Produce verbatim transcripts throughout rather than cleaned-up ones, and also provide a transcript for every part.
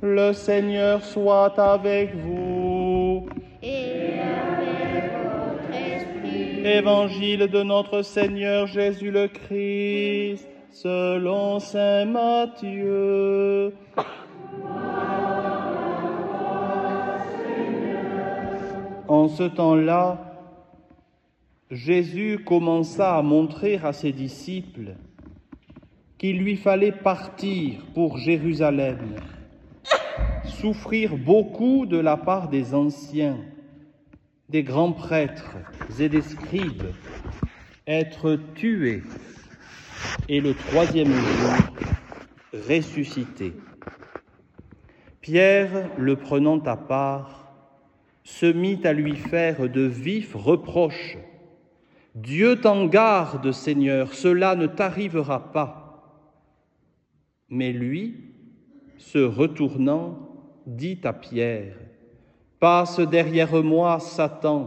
Le Seigneur soit avec vous. Et avec votre esprit. Évangile de notre Seigneur Jésus le Christ, selon saint Matthieu. En ce temps-là, Jésus commença à montrer à ses disciples qu'il lui fallait partir pour Jérusalem, souffrir beaucoup de la part des anciens, des grands prêtres et des scribes, être tué et le troisième jour ressuscité. Pierre, le prenant à part, se mit à lui faire de vifs reproches. « Dieu t'en garde, Seigneur, cela ne t'arrivera pas. » Mais lui, se retournant, dit à Pierre, « Passe derrière moi, Satan.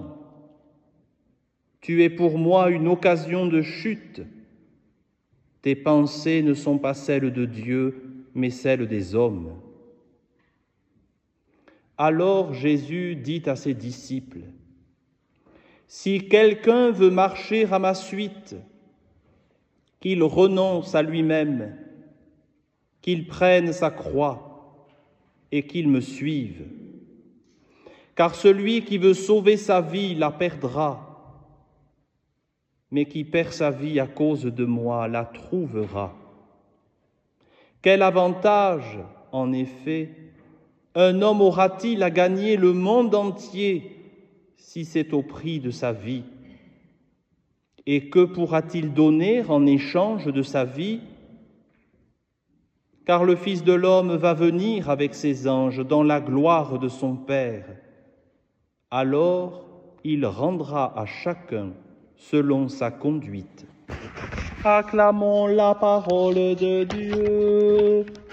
Tu es pour moi une occasion de chute. Tes pensées ne sont pas celles de Dieu, mais celles des hommes. » Alors Jésus dit à ses disciples, « Si quelqu'un veut marcher à ma suite, qu'il renonce à lui-même, qu'il prenne sa croix et qu'il me suive. Car celui qui veut sauver sa vie la perdra, mais qui perd sa vie à cause de moi la trouvera. Quel avantage, en effet, un homme aura-t-il à gagner le monde entier si c'est au prix de sa vie? Et que pourra-t-il donner en échange de sa vie? Car le Fils de l'homme va venir avec ses anges dans la gloire de son Père. Alors il rendra à chacun selon sa conduite. Acclamons la parole de Dieu.